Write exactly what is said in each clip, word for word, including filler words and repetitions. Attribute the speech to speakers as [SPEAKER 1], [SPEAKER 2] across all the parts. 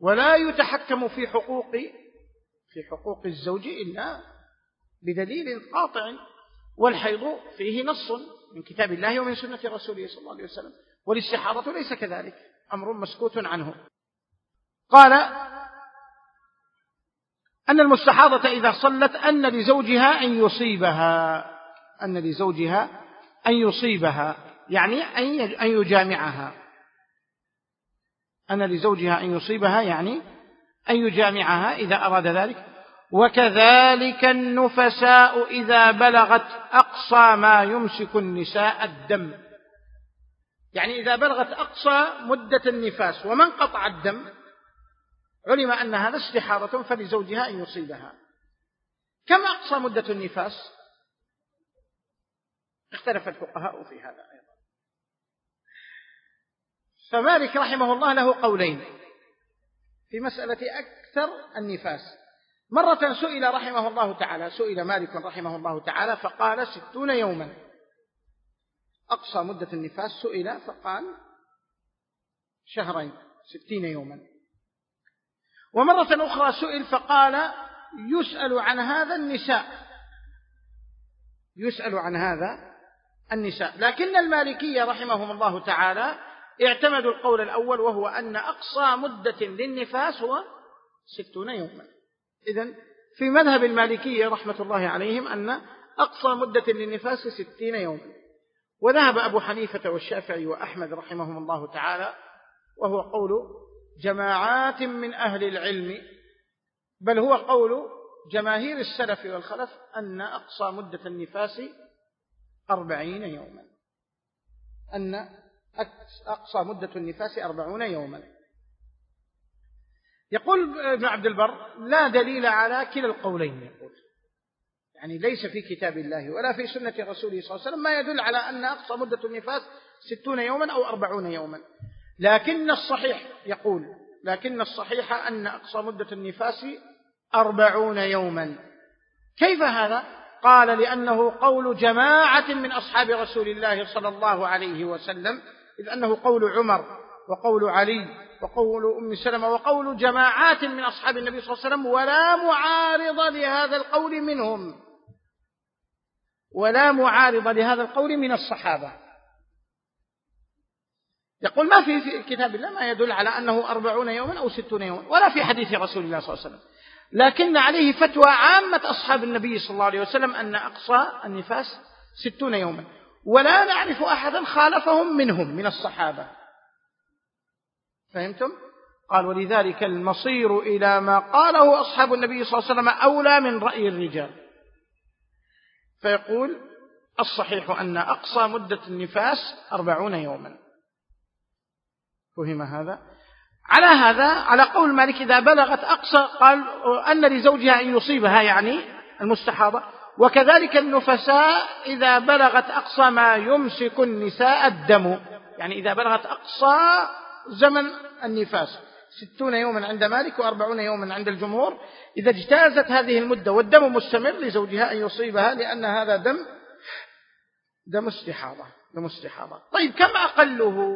[SPEAKER 1] ولا يتحكم في حقوق في حقوق الزوج إلا بدليل قاطع، والحيض فيه نص من كتاب الله ومن سنة رسوله صلى الله عليه وسلم، والاستحاضة ليس كذلك، أمر مسكوت عنه. قال أن المستحاضة إذا صلت أن لزوجها أن يصيبها أن لزوجها أن يصيبها يعني أن يجامعها أن لزوجها أن يصيبها يعني أن يجامعها إذا أراد ذلك. وكذلك النفساء إذا بلغت أقصى ما يمسك النساء الدم، يعني إذا بلغت أقصى مدة النفاس ومن قطع الدم علم أن هذا استحاضة فلزوجها أن يصيبها. كم أقصى مدة النفاس؟ اختلف الفقهاء في هذا أيضا. فمالك رحمه الله له قولين في مسألة أكثر النفاس. مرة سئل رحمه الله تعالى سئل مالك رحمه الله تعالى فقال ستون يوما أقصى مدة النفاس، سئل فقال شهرين ستين يوما. ومرة أخرى سئل فقال يسأل عن هذا النساء يسأل عن هذا النساء لكن المالكية رحمهم الله تعالى اعتمدوا القول الأول، وهو أن أقصى مدة للنفاس هو ستون يوما. إذن في مذهب المالكية رحمة الله عليهم أن أقصى مدة للنفاس ستين يوما. وذهب أبو حنيفة والشافعي وأحمد رحمهم الله تعالى، وهو قول جماعات من أهل العلم، بل هو قول جماهير السلف والخلف، أن أقصى مدة النفاس أربعين يوما أن أقصى مدة النفاس أربعون يوما. يقول ابن عبد البر لا دليل على كلا القولين، يقول يعني ليس في كتاب الله ولا في سنة رسوله صلى الله عليه وسلم ما يدل على أن أقصى مدة النفاس ستون يوما أو أربعون يوما. لكن الصحيح يقول لكن الصحيح أن أقصى مدة النفاس أربعون يوما. كيف هذا؟ قال لأنه قول جماعة من أصحاب رسول الله صلى الله عليه وسلم، إذ أنه قول عمر وقول علي وقول أم سلمة وقول جماعات من أصحاب النبي صلى الله عليه وسلم، ولا معارض لهذا القول منهم ولا معارض لهذا القول من الصحابة. يقول ما في كتاب الله ما يدل على أنه أربعون يوما أو ستون يوما، ولا في حديث رسول الله صلى الله عليه وسلم، لكن عليه فتوى عامة أصحاب النبي صلى الله عليه وسلم أن أقصى النفاس ستون يوما، ولا نعرف أحدا خالفهم منهم من الصحابة. فهمتم؟ قال ولذلك المصير إلى ما قاله أصحاب النبي صلى الله عليه وسلم أولى من رأي الرجال. فيقول الصحيح أن أقصى مدة النفاس أربعون يوما. فهم هذا؟ على هذا على قول مالك إذا بلغت أقصى، قال أن لزوجها أن يصيبها يعني المستحاضة. وكذلك النفساء إذا بلغت أقصى ما يمسك النساء الدم، يعني إذا بلغت أقصى زمن النفاس ستون يوما عند مالك وأربعون يوما عند الجمهور، إذا اجتازت هذه المدة والدم مستمر لزوجها أن يصيبها، لأن هذا دم دم استحاضة دم استحاضة. طيب كم أقله؟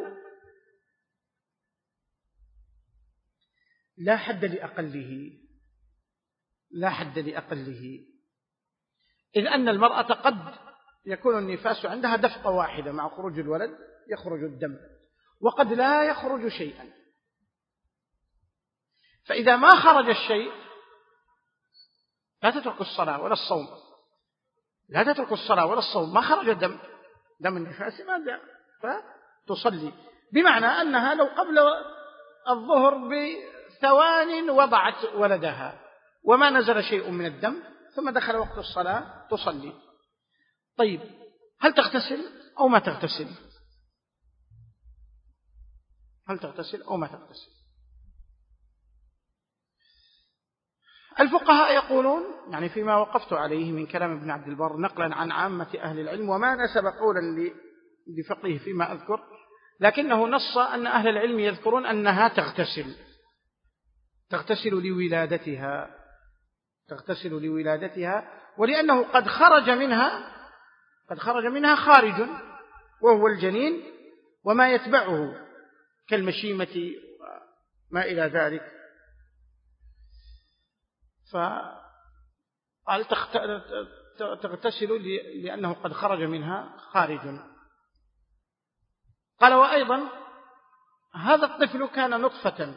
[SPEAKER 1] لا حد لأقله لا حد لأقله إذ أن المرأة قد يكون النفاس عندها دفقة واحدة مع خروج الولد يخرج الدم، وقد لا يخرج شيئا. فإذا ما خرج الشيء لا تترك الصلاة ولا الصوم لا تترك الصلاة ولا الصوم ما خرج الدم دم النفاس ما جاء فتصلي، بمعنى أنها لو قبل الظهر بثوان وضعت ولدها وما نزل شيء من الدم ثم دخل وقت الصلاة تصلي. طيب هل تغتسل أو ما تغتسل؟ هل تغتسل أو ما تغتسل؟ الفقهاء يقولون يعني فيما وقفت عليه من كلام ابن عبد البر نقلا عن عامة أهل العلم، وما نسب قولا لفقيه فيما أذكر، لكنه نص أن أهل العلم يذكرون أنها تغتسل تغتسل لولادتها تغتسل لولادتها ولأنه قد خرج منها قد خرج منها خارج وهو الجنين وما يتبعه كالمشيمة وما إلى ذلك، فقال تغتسل لأنه قد خرج منها خارج. قال وأيضا هذا الطفل كان نطفة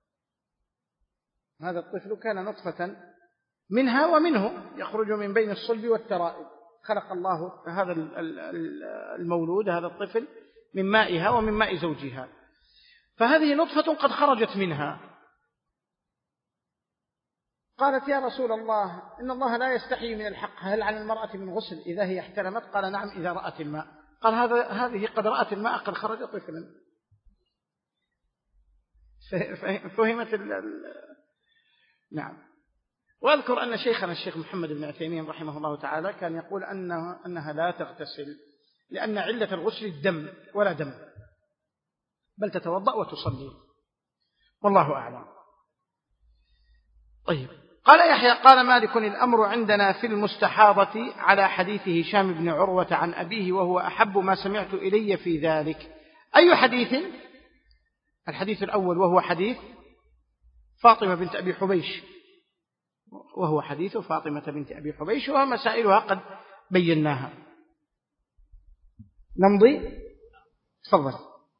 [SPEAKER 1] هذا الطفل كان نطفة منها ومنه يخرج من بين الصلب والترائب، خلق الله هذا المولود هذا الطفل من مائها ومن ماء زوجها، فهذه نطفة قد خرجت منها. قالت يا رسول الله إن الله لا يستحي من الحق، هل على المرأة من غسل إذا هي احتلمت؟ قال نعم إذا رأت الماء. قال هذا هذه قد رأت الماء قد خرج طفلا. فهمت ال ال نعم. وأذكر أن شيخنا الشيخ محمد بن عثيمين رحمه الله تعالى كان يقول أنها, أنها لا تغتسل لأن علة الغسل الدم ولا دم، بل تتوضأ وتصلي، والله أعلم. طيب. قال يحيى قال مالك الأمر عندنا في المستحاضة على حديث هشام بن عروة عن أبيه وهو أحب ما سمعت إلي في ذلك. أي حديث؟ الحديث الأول وهو حديث فاطمة بنت أبي حبيش، وهو حديث فاطمة بنت أبي حبيش ومسائلها قد بيناها. نمضي. تفضل.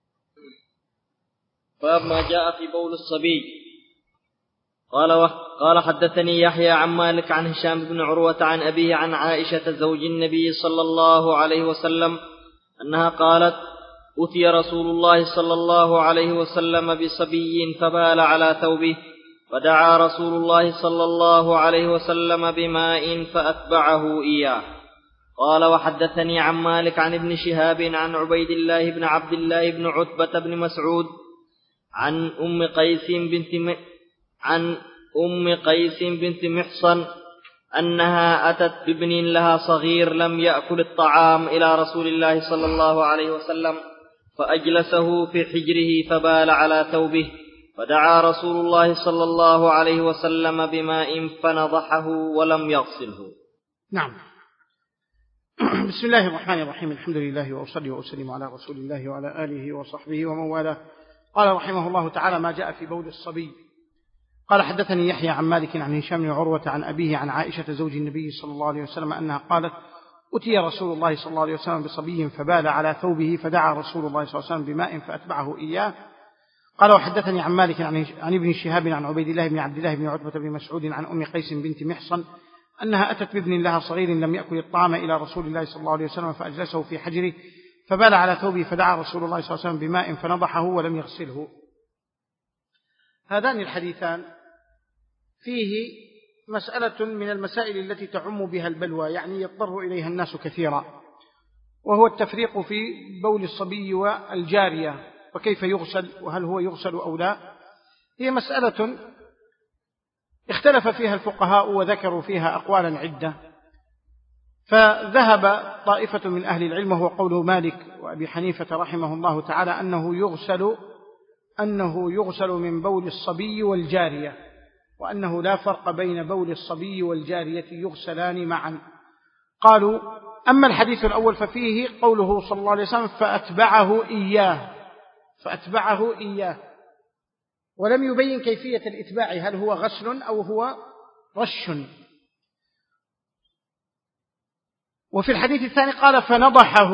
[SPEAKER 2] باب ما جاء في بول الصبي. قال قال حدثني يحيى عن مالك عن هشام بن عروة عن أبيه عن عائشة زوج النبي صلى الله عليه وسلم أنها قالت أتي رسول الله صلى الله عليه وسلم بصبي فبال على ثوبه فدعا رسول الله صلى الله عليه وسلم بماء فأتبعه إياه. قال وحدثني عن مالك عن ابن شهاب عن عبيد الله بن عبد الله بن عتبة بن مسعود عن أم قيس بنت م... عن أم قيس بنت محصن أنها أتت بابن لها صغير لم يأكل الطعام إلى رسول الله صلى الله عليه وسلم فأجلسه في حجره فبال على ثوبه فدعا رسول الله صلى الله عليه وسلم بماء فنضحه ولم يغسله.
[SPEAKER 1] نعم. بسم الله الرحمن الرحيم، الحمد لله وأصلي وأسلم على رسول الله وعلى آله وصحبه ومن والاه. قال رحمه الله تعالى ما جاء في بول الصبي. قال حدثني يحيى عن مالك عن هشام بن عروة عن أبيه عن عائشة زوج النبي صلى الله عليه وسلم أنها قالت أتي رسول الله صلى الله عليه وسلم بصبي فبال على ثوبه فدعا رسول الله صلى الله عليه وسلم بماء فأتبعه إياه. قال وحدثني عن مالك عن ابن شهاب عن عبيد الله بن عبد الله بن عتبة بن مسعود عن أم قيس بنت محصن أنها أتت بابن لها صغير لم يأكل الطعام إلى رسول الله صلى الله عليه وسلم فأجلسه في حجره فبال على ثوبه فدعا رسول الله صلى الله عليه وسلم بماء فنضحه ولم يغسله. هذان الحديثان فيه مسألة من المسائل التي تعم بها البلوى، يعني يضطر إليها الناس كثيرا، وهو التفريق في بول الصبي والجارية وكيف يغسل وهل هو يغسل أو لا. هي مسألة اختلف فيها الفقهاء وذكروا فيها أقوالا عدة، فذهب طائفة من أهل العلم وهو قول مالك وأبي حنيفة رحمه الله تعالى أنه يغسل أنه يغسل من بول الصبي والجارية، وأنه لا فرق بين بول الصبي والجارية يغسلان معا. قالوا أما الحديث الأول ففيه قوله صلى الله عليه وسلم فأتبعه إياه فأتبعه إياه ولم يبين كيفية الإتباع، هل هو غسل أو هو رش. وفي الحديث الثاني قال فنضحه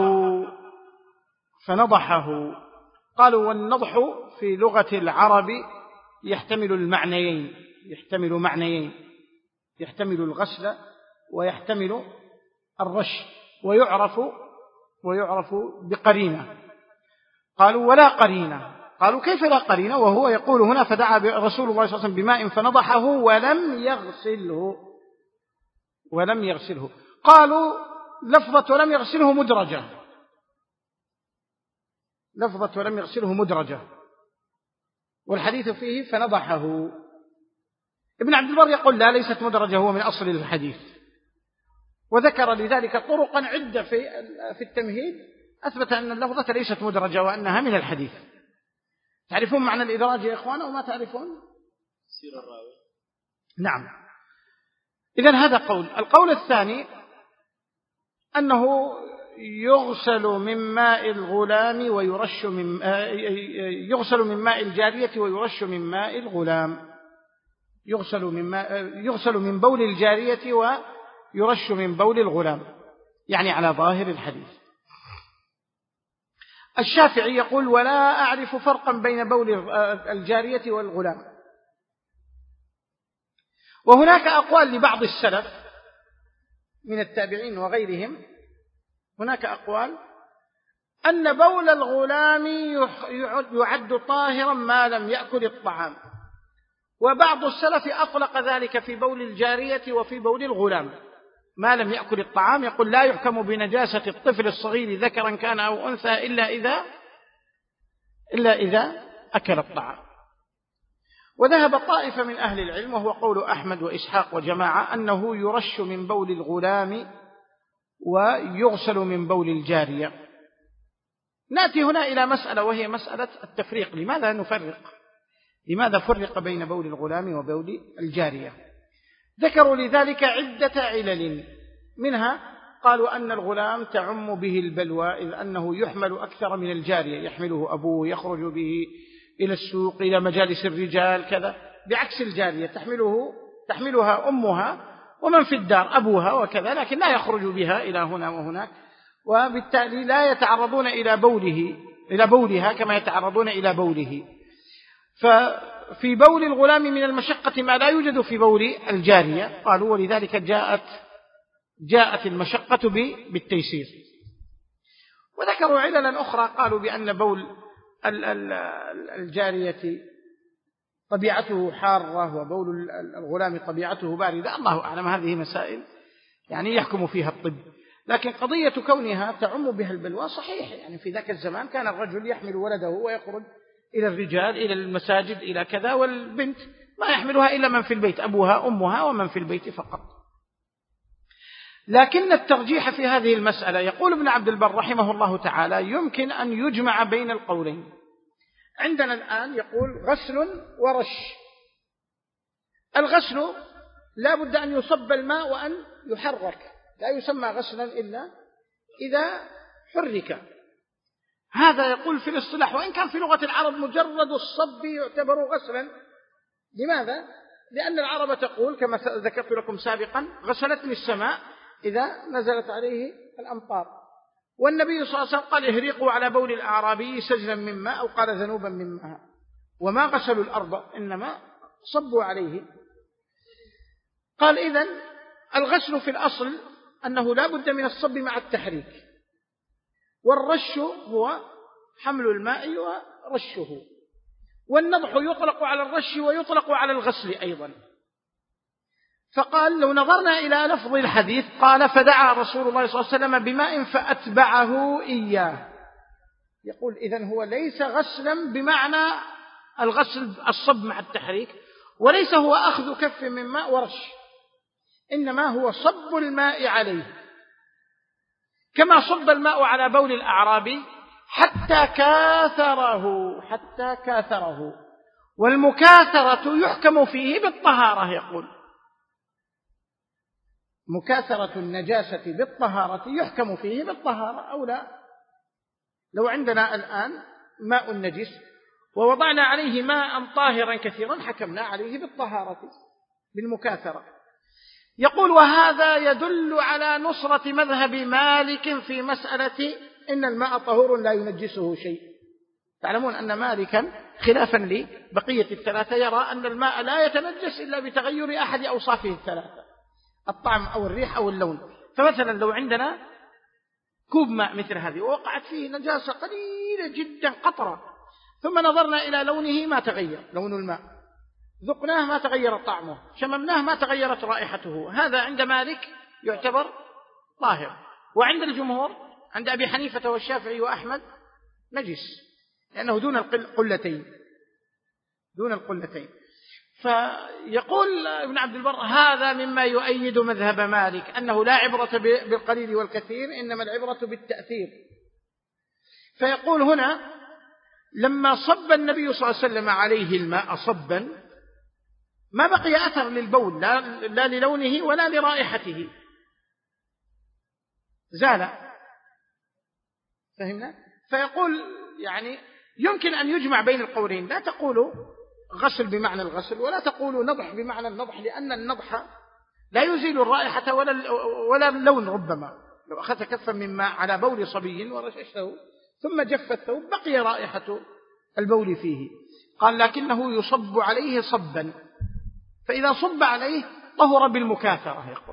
[SPEAKER 1] فنضحه قالوا والنضح في لغة العرب يحتمل المعنيين يحتمل معنيين يحتمل الغسل ويحتمل الرش ويعرف ويعرف بقرينة. قالوا ولا قرينة. قالوا كيف لا قرينة وهو يقول هنا فدعا رسول الله صلى الله عليه وسلم بماء فنضحه ولم يغسله ولم يغسله. قالوا لفظة ولم يغسله مدرجة لفظة ولم يغسله مدرجة والحديث فيه فنضحه. ابن عبد البر يقول لا ليست مدرجة، هو من أصل الحديث، وذكر لذلك طرقا عدة في في التمهيد أثبت أن اللفظة ليست مدرجة وأنها من الحديث. تعرفون معنى الإدراج يا إخوان أو ما تعرفون؟
[SPEAKER 2] سير الراوي.
[SPEAKER 1] نعم. إذن هذا قول. القول الثاني أنه يغسل من ماء الغلام ويرش من يغسل من ماء الجارية ويرش من ماء الغلام يغسل من, يغسل من بول الجارية ويرش من بول الغلام، يعني على ظاهر الحديث. الشافعي يقول ولا أعرف فرقا بين بول الجارية والغلام. وهناك أقوال لبعض السلف من التابعين وغيرهم، هناك أقوال أن بول الغلام يعد طاهرا ما لم يأكل الطعام، وبعض السلف أطلق ذلك في بول الجارية وفي بول الغلام ما لم يأكل الطعام، يقول لا يحكم بنجاسة الطفل الصغير ذكرا كان أو أنثى إلا إذا إلا إذا أكل الطعام. وذهب طائفة من أهل العلم وهو قول أحمد وإسحاق وجماعة أنه يرش من بول الغلام ويغسل من بول الجارية. نأتي هنا إلى مسألة وهي مسألة التفريق، لماذا نفرق؟ لماذا فرق بين بول الغلام وبول الجارية؟ ذكروا لذلك عدة علل، منها قالوا أن الغلام تعم به البلوى إذ أنه يحمل أكثر من الجارية، يحمله أبوه يخرج به إلى السوق إلى مجالس الرجال كذا، بعكس الجارية تحمله تحملها أمها ومن في الدار أبوها وكذا، لكن لا يخرج بها إلى هنا وهناك، وبالتالي لا يتعرضون إلى بوله إلى بولها كما يتعرضون إلى بوله. ففي بول الغلام من المشقة ما لا يوجد في بول الجارية، قالوا ولذلك جاءت جاءت المشقة بالتيسير. وذكروا عللا أخرى، قالوا بأن بول الجارية طبيعته حارة وبول الغلام طبيعته باردة، الله أعلم، هذه مسائل يعني يحكم فيها الطب. لكن قضية كونها تعم بها البلوى صحيح، يعني في ذاك الزمان كان الرجل يحمل ولده ويخرج إلى الرجال إلى المساجد إلى كذا، والبنت ما يحملها إلا من في البيت أبوها أمها ومن في البيت فقط. لكن الترجيح في هذه المسألة، يقول ابن عبد البر رحمه الله تعالى، يمكن أن يجمع بين القولين. عندنا الآن يقول غسل ورش. الغسل لا بد أن يصب الماء وأن يحرك، لا يسمى غسلا إلا إذا حرك. هذا يقول في الاصطلاح، وإن كان في لغة العرب مجرد الصب يعتبر غسلا. لماذا؟ لأن العرب تقول كما ذكرت لكم سابقا غسلتني السماء إذا نزلت عليه الأمطار. والنبي صلى الله عليه وسلم قال اهريقوا على بول الأعرابي سجلا من ماء، أو قال ذنوبا من ماء، وما غسلوا الأرض إنما صبوا عليه. قال إذن الغسل في الأصل أنه لا بد من الصب مع التحريك، والرش هو حمل الماء ورشه، والنضح يطلق على الرش ويطلق على الغسل أيضا. فقال لو نظرنا إلى لفظ الحديث، قال فدعا رسول الله صلى الله عليه وسلم بماء فأتبعه إياه، يقول إذن هو ليس غسلا بمعنى الغسل الصب مع التحريك، وليس هو أخذ كف من ماء ورش، إنما هو صب الماء عليه، كما صب الماء على بول الأعرابي حتى كاثره حتى كاثره والمكاثرة يحكم فيه بالطهارة. يقول مكاثرة النجاسة بالطهارة يحكم فيه بالطهارة أو لا. لو عندنا الآن ماء نجس ووضعنا عليه ماء طاهرا كثيرا حكمنا عليه بالطهارة بالمكاثرة. يقول وهذا يدل على نصرة مذهب مالك في مسألة إن الماء طهور لا ينجسه شيء. تعلمون أن مالكا خلافا لبقية الثلاثة يرى أن الماء لا يتنجس إلا بتغير أحد أوصافه الثلاثة، الطعم أو الريح أو اللون. فمثلا لو عندنا كوب ماء مثل هذه ووقعت فيه نجاسة قليلة جدا قطرة، ثم نظرنا إلى لونه ما تغير لون الماء، ذقناه ما تغير طعمه، شممناه ما تغيرت رائحته، هذا عند مالك يعتبر طاهر. وعند الجمهور عند أبي حنيفة والشافعي وأحمد نجس، لأنه دون القلتين دون القلتين. فيقول ابن عبد البر هذا مما يؤيد مذهب مالك أنه لا عبرة بالقليل والكثير، إنما العبرة بالتأثير. فيقول هنا لما صب النبي صلى الله عليه وسلم عليه الماء صبا ما بقي أثر للبول، لا, لا للونه ولا لرائحته، زال. فهمنا؟ فيقول يعني يمكن أن يجمع بين القولين، لا تقولوا غسل بمعنى الغسل، ولا تقولوا نضح بمعنى النضح، لأن النضح لا يزيل الرائحة ولا ولا اللون. ربما لو أخذت كفا من ماء على بول صبي ورششته ثم جف الثوب بقي رائحة البول فيه. قال لكنه يصب عليه صبا، فإذا صب عليه طهر بالمكاثرة. يقول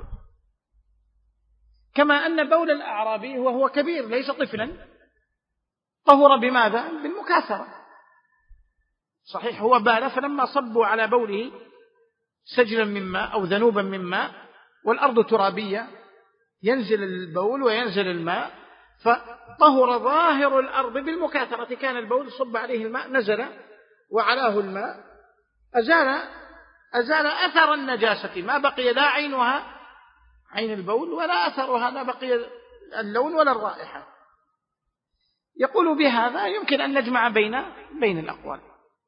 [SPEAKER 1] كما أن بول الأعرابي وهو كبير ليس طفلا طهر بماذا؟ بالمكاثرة. صحيح هو بال، فلما صبوا على بوله سجلا من ماء أو ذنوبا من ماء والأرض ترابية ينزل البول وينزل الماء، فطهر ظاهر الأرض بالمكاثرة. كان البول صب عليه الماء نزل وعلاه الماء أزال أزال أثر النجاسة، ما بقي لا عينها عين البول ولا أثرها، لا بقي اللون ولا الرائحة. يقول بهذا يمكن أن نجمع بين بين الأقوال.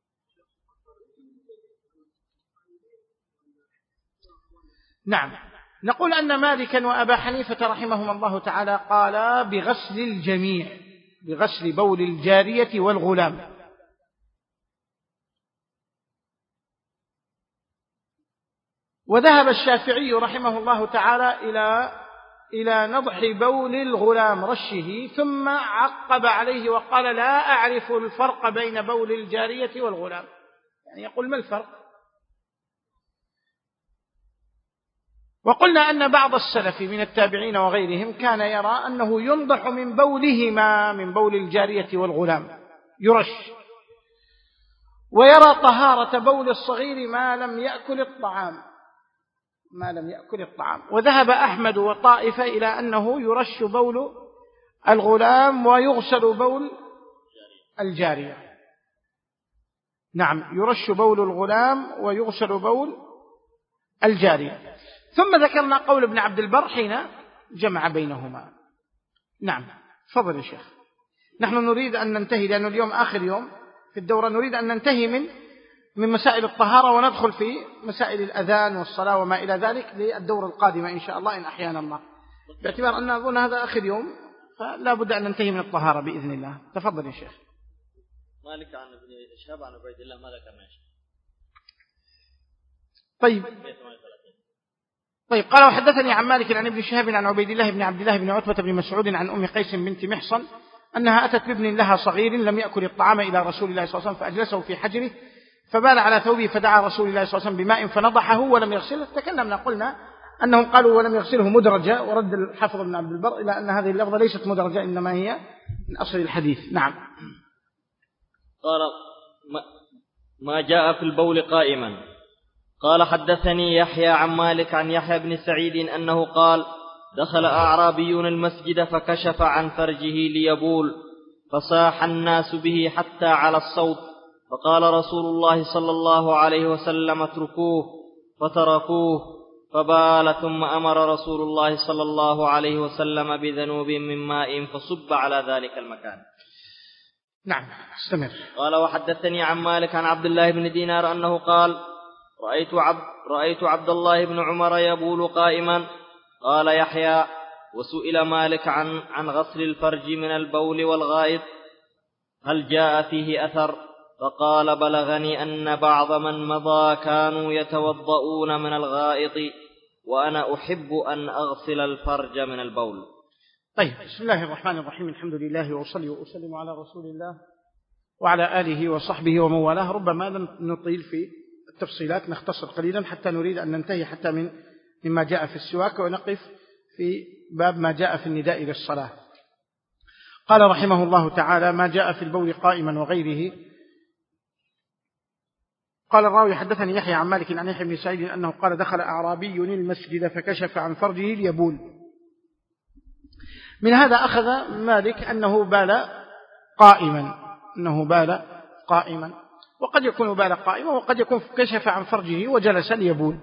[SPEAKER 1] نعم، نقول أن مالكا وأبا حنيفة رحمهما الله تعالى قالا بغسل الجميع، بغسل بول الجارية والغلام. وذهب الشافعي رحمه الله تعالى إلى إلى نضح بول الغلام رشه، ثم عقب عليه وقال لا أعرف الفرق بين بول الجارية والغلام. يعني يقول ما الفرق؟ وقلنا أن بعض السلف من التابعين وغيرهم كان يرى أنه ينضح من بولهما، من بول الجارية والغلام يرش، ويرى طهارة بول الصغير ما لم يأكل الطعام ما لم يأكل الطعام. وذهب أحمد وطائفة إلى أنه يرش بول الغلام ويغسل بول الجارية. نعم، يرش بول الغلام ويغسل بول الجارية. ثم ذكرنا قول ابن عبد البر حين جمع بينهما. نعم، تفضل يا شيخ. نحن نريد أن ننتهي، لأن اليوم آخر يوم في الدورة، نريد أن ننتهي من من مسائل الطهارة وندخل في مسائل الأذان والصلاة وما إلى ذلك للدورة القادمة إن شاء الله إن أحيانا الله، باعتبار أن أظن هذا آخر يوم فلا بد أن ننتهي من الطهارة بإذن الله. تفضل يا شيخ.
[SPEAKER 2] مالك عن ابن شهاب عن عبيد الله ما ذكرنا يا شيخ.
[SPEAKER 1] طيب طيب قال وحدثني عن مالك عن ابن شهاب عن عبيد الله بن عبد الله بن عتبة بن مسعود عن أم قيس بنت محصن أنها أتت بابن لها صغير لم يأكل الطعام إلى رسول الله صلى الله عليه وسلم فأجلسه في حجره فبال على ثوبه فدعا رسول الله صلى الله عليه وسلم بماء فنضحه ولم يغسله. تكلمنا قلنا أنهم قالوا ولم يغسله مدرجة، ورد الحافظ بن عبد البر إلى أن هذه اللفظة ليست مدرجة إنما هي من أصل الحديث. نعم.
[SPEAKER 2] قال ما جاء في البول قائما. قال حدثني يحيى عن مالك عن يحيى بن سعيد أنه قال دخل أعرابي المسجد فكشف عن فرجه ليبول فصاح الناس به حتى على الصوت، فقال رسول الله صلى الله عليه وسلم اتركوه، فتركوه فبال، ثم أمر رسول الله صلى الله عليه وسلم بذنوب من ماء فصب على ذلك المكان.
[SPEAKER 1] نعم، استمر.
[SPEAKER 2] قال وحدثني عن مالك عن عبد الله بن دينار أنه قال رأيت عبد, رأيت عبد الله بن عمر يبول قائما. قال يحيى وسئل مالك عن, عن غسل الفرج من البول والغائط هل جاء فيه أثر؟ فقال بلغني أن بعض من مضى كانوا يتوضؤون من الغائط وأنا أحب أن أغسل الفرج من البول.
[SPEAKER 1] طيب، بسم الله الرحمن الرحيم. الحمد لله وصلي وأسلم على رسول الله وعلى آله وصحبه ومن والاه. ربما لم نطيل في التفصيلات، نختصر قليلا حتى نريد أن ننتهي حتى من مما جاء في السواك ونقف في باب ما جاء في النداء للصلاة. قال رحمه الله تعالى ما جاء في البول قائما وغيره. قال الراوي حدثني يحيى عن مالك عن يحيى بن سعيد أنه قال دخل أعرابي المسجد فكشف عن فرجه ليبول. من هذا أخذ مالك أنه بال قائما أنه بال قائما وقد يكون بال قائما وقد يكون كشف عن فرجه وجلس ليبول،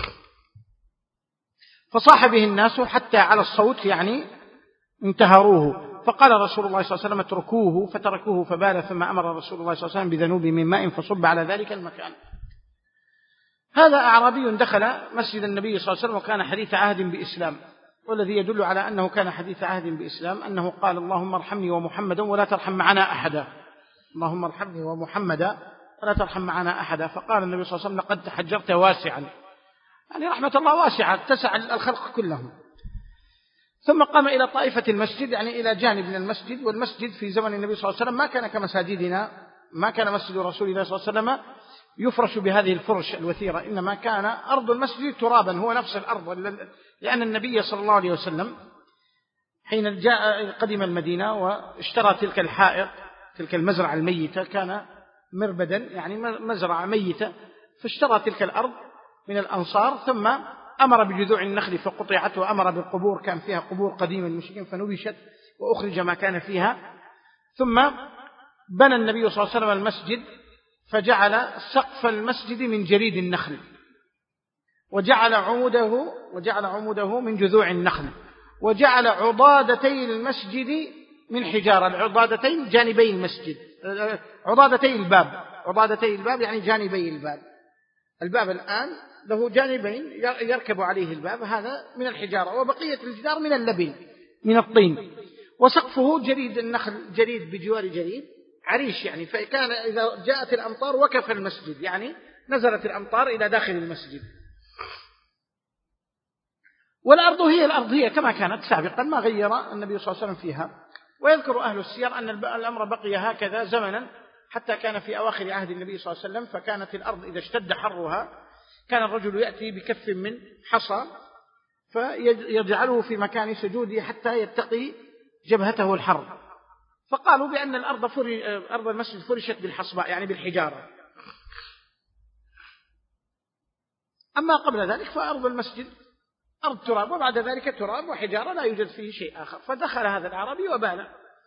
[SPEAKER 1] فصاح به الناس حتى على الصوت يعني انتهروه، فقال رسول الله صلى الله عليه وسلم اتركوه، فتركوه فبال، ثم أمر رسول الله صلى الله عليه وسلم بذنوب من ماء فصب على ذلك المكان. هذا أعرابي دخل مسجد النبي صلى الله عليه وسلم وكان حديث عهد بإسلام، والذي يدل على أنه كان حديث عهد بإسلام أنه قال اللهم ارحمني ومحمدا ولا ترحم معنا أحدا، اللهم ارحمني ومحمدا فلا ترحم معنا أحدا. فقال النبي صلى الله عليه وسلم لقد تحجرت واسعا، يعني رحمة الله واسعة تسع الخلق كلهم. ثم قام إلى طائفة المسجد، يعني إلى جانب من المسجد، والمسجد في زمن النبي صلى الله عليه وسلم ما كان كمساجدنا، ما كان مسجد رسول الله صلى الله عليه وسلم يفرش بهذه الفرش الوثيرة، إنما كان أرض المسجد ترابا، هو نفس الأرض، لأن النبي صلى الله عليه وسلم حين جاء قدم المدينة واشترى تلك الحائط، تلك المزرعة الميتة، كان مربدا يعني مزرعة ميتة، فاشترى تلك الأرض من الأنصار، ثم أمر بجذوع النخل فقطعت، وأمر بالقبور، كان فيها قبور قديمة المشركين فنبشت وأخرج ما كان فيها. ثم بنى النبي صلى الله عليه وسلم المسجد، فجعل سقف المسجد من جريد النخل، وجعل عموده وجعل عموده من جذوع النخل، وجعل عضادتي المسجد من حجارة، العضادتين جانبي المسجد، عضادتي الباب، عضادتي الباب يعني جانبي الباب. الباب الآن له جانبين يركب عليه الباب، هذا من الحجارة، وبقية الجدار من اللبن من الطين. وسقفه جريد النخل، جريد بجوار جريد عريش، يعني فكان إذا جاءت الأمطار وقف المسجد، يعني نزلت الأمطار إلى داخل المسجد. والأرض هي الأرض هي كما كانت سابقا، ما غير النبي صلى الله عليه وسلم فيها. ويذكر أهل السير أن الأمر بقي هكذا زمنا حتى كان في أواخر عهد النبي صلى الله عليه وسلم، فكانت الأرض إذا اشتد حرها كان الرجل يأتي بكف من حصى فيجعله في مكان سجوده حتى يتقي جبهته الحر. فقالوا بأن الأرض فرش أرض المسجد فرشت بالحصباء، يعني بالحجارة. أما قبل ذلك فأرض المسجد أرض تراب، وبعد ذلك تراب وحجارة، لا يوجد فيه شيء آخر. فدخل هذا الأعرابي وبال.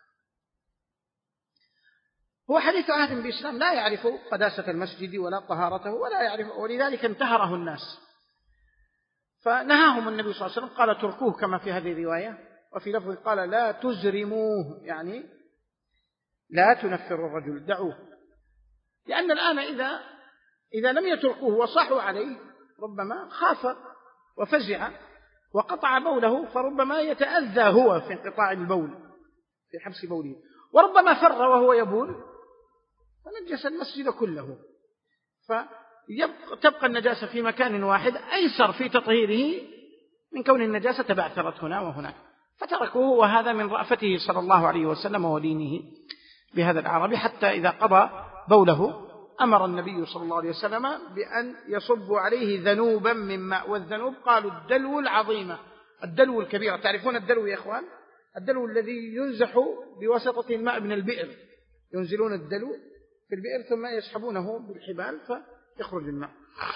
[SPEAKER 1] هو حديث عهد بالإسلام، لا يعرف قداسة المسجد ولا طهارته ولا يعرف، ولذلك انتهره الناس. فنهاهم النبي صلى الله عليه وسلم، قال تركوه كما في هذه الرواية، وفي لفظ قال لا تزرموه، يعني لا تنفروا الرجل، دعوه. لأن الآن إذا إذا لم يتركوه وصاحوا عليه ربما خاف وفزع وقطع بوله، فربما يتأذى هو في انقطاع البول، في حبس بوله، وربما فر وهو يبول فنجس المسجد كله. فتبقى النجاسة في مكان واحد أيسر في تطهيره من كون النجاسة تبعثرت هنا وهناك، فتركوه. وهذا من رأفته صلى الله عليه وسلم ودينه بهذا الأعرابي، حتى إذا قضى بوله أمر النبي صلى الله عليه وسلم بأن يصب عليه ذنوبا من ماء. والذنوب قالوا الدلو العظيمة، الدلو الكبير. تعرفون الدلو يا إخوان؟ الدلو الذي ينزح بواسطة الماء من البئر، ينزلون الدلو في البئر ثم يسحبونه بالحبال فيخرج الماء.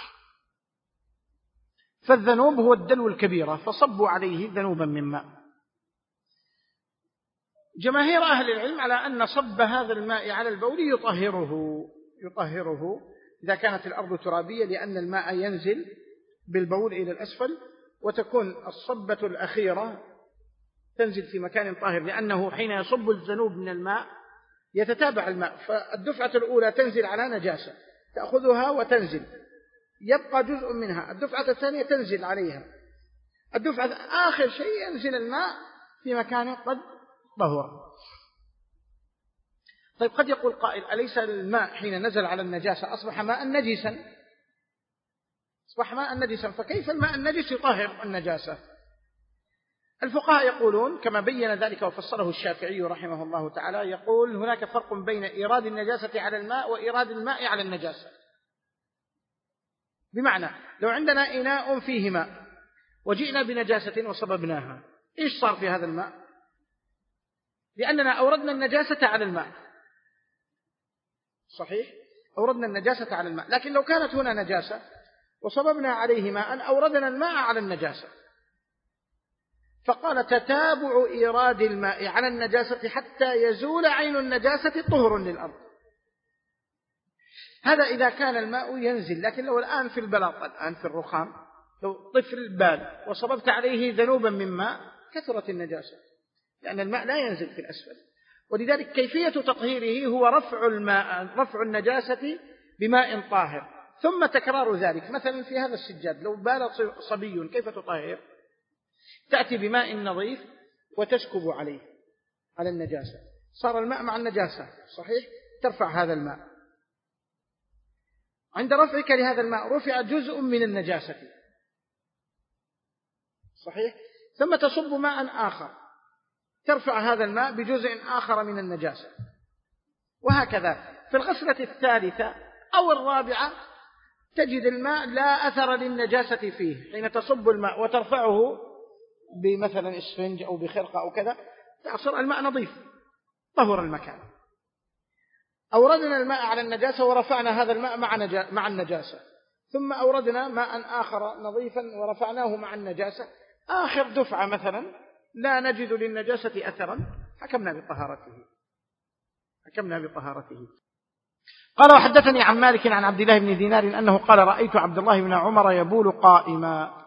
[SPEAKER 1] فالذنوب هو الدلو الكبيرة، فصبوا عليه ذنوبا من ماء. جماهير أهل العلم على أن صب هذا الماء على البول يطهره يطهره إذا كانت الأرض ترابية، لأن الماء ينزل بالبول إلى الأسفل، وتكون الصبة الأخيرة تنزل في مكان طاهر، لأنه حين يصب الذنوب من الماء يتتابع الماء، فالدفعة الأولى تنزل على نجاسة تأخذها وتنزل، يبقى جزء منها، الدفعة الثانية تنزل عليها، الدفعة آخر شيء ينزل الماء في مكان قد طهر. طيب قد يقول قائل أليس الماء حين نزل على النجاسة أصبح ماء نجسا؟ أصبح ماء نجسا، فكيف الماء النجس يطهر النجاسة؟ الفقهاء يقولون كما بين ذلك وفصله الشافعي رحمه الله تعالى، يقول هناك فرق بين إيراد النجاسة على الماء وإيراد الماء على النجاسة. بمعنى لو عندنا إناء فيه ماء وجئنا بنجاسة وصببناها، إيش صار في هذا الماء؟ لأننا أوردنا النجاسة على الماء، صحيح؟ أوردنا النجاسة على الماء، لكن لو كانت هنا نجاسة وصببنا عليه ماء أوردنا الماء على النجاسة. فقال تتابع إيراد الماء على النجاسة حتى يزول عين النجاسة طهر للأرض. هذا إذا كان الماء ينزل، لكن لو الآن في البلاط، الآن في الرخام، لو طفل بال وصببت عليه ذنوبا من ماء كثرت النجاسة، لأن الماء لا ينزل في الأسفل. ولذلك كيفية تطهيره هو رفع الماء رفع النجاسة بماء طاهر ثم تكرار ذلك. مثلا في هذا السجاد لو بال صبي كيف تطهر؟ تأتي بماء نظيف وتسكب عليه على النجاسة، صار الماء مع النجاسة، صحيح؟ ترفع هذا الماء عند رفعك لهذا الماء رفع جزء من النجاسة، صحيح؟ ثم تصب ماء آخر ترفع هذا الماء بجزء آخر من النجاسة، وهكذا في الغسلة الثالثة أو الرابعة تجد الماء لا أثر للنجاسة فيه، حين تصب الماء وترفعه بمثلا إسفنج أو بخرقة أو كذا يصير الماء نظيف طهر المكان. أوردنا الماء على النجاسة ورفعنا هذا الماء مع, نجا مع النجاسة، ثم أوردنا ماء آخر نظيفا ورفعناه مع النجاسة، آخر دفعة مثلا لا نجد للنجاسة أثرا، حكمنا بطهارته حكمنا بطهارته. قال: وحدثني عن مالك عن عبد الله بن دينار أنه قال: رأيت عبد الله بن عمر يبول قائما.